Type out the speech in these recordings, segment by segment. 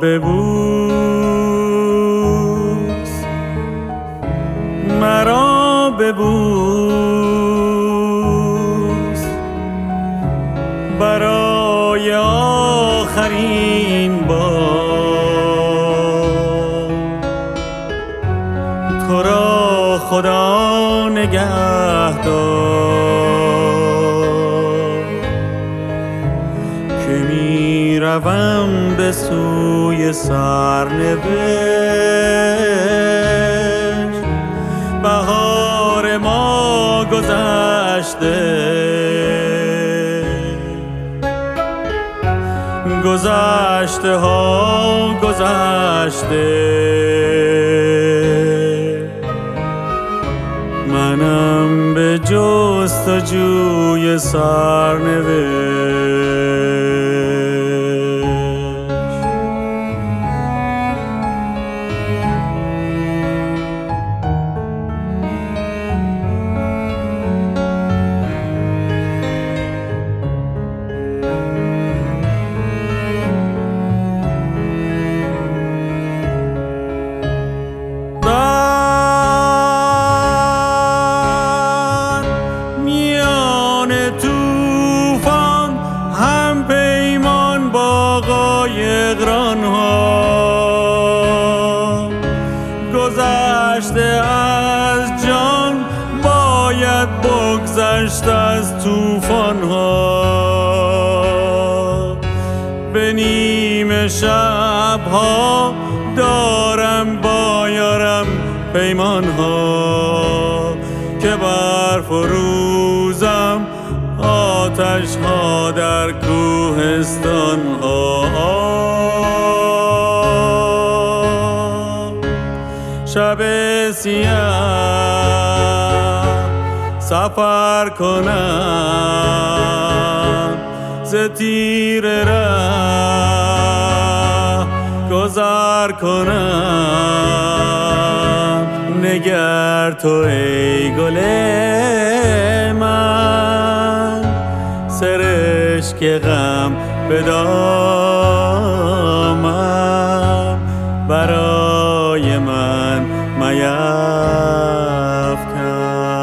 ببوس، مرا ببوس برای آخرین بار. تو را خدا نگهدار که می روم به سوی سرنوشت. بهار ما گذشته، گذشته ها گذشته، منم به جستجوی سرنوشت. گذشته از جان باید بگذشت از طوفان ها. به نیمه شب ها دارم با یارم پیمان ها که برفروزم آتش ها در کوهستان ها. شب سیاه سفر کنم، ز تیر ره گذر کنم. نگر تو ای گل من، سرشک غم به دامم برای من میفکن.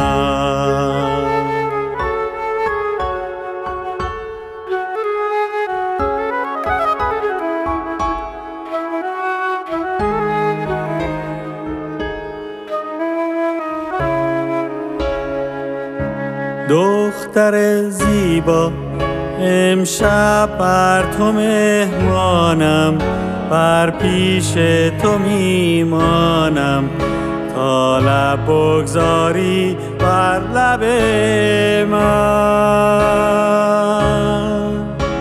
دختر زیبا امشب بر تو مهمانم، بر پیش تو میمانم تا لب بگذاری بر لب من.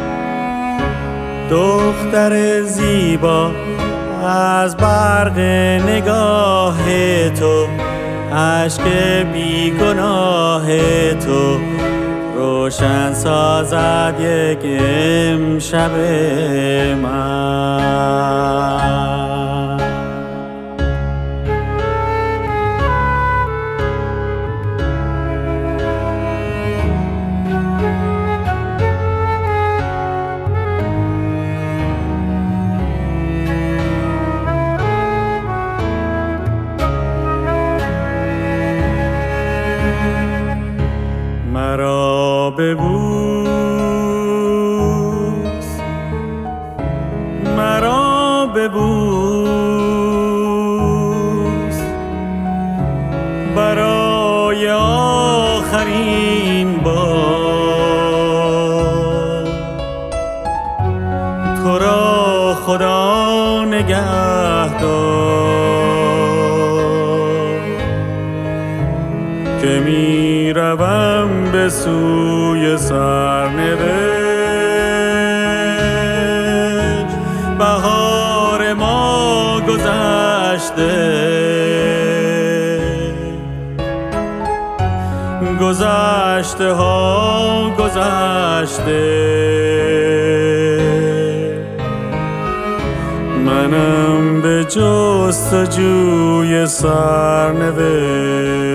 دختر زیبا از برق نگاه تو، اشک بیگناه تو روشن سازد یک امشب من. مرا ببوس، مرا ببوس برای آخرین بار. تو را خدا نگهدار که می روم به سوی سرنوشت. بهار ما گذشته، گذشته ها گذشته، منم به جستجوی سرنوشت.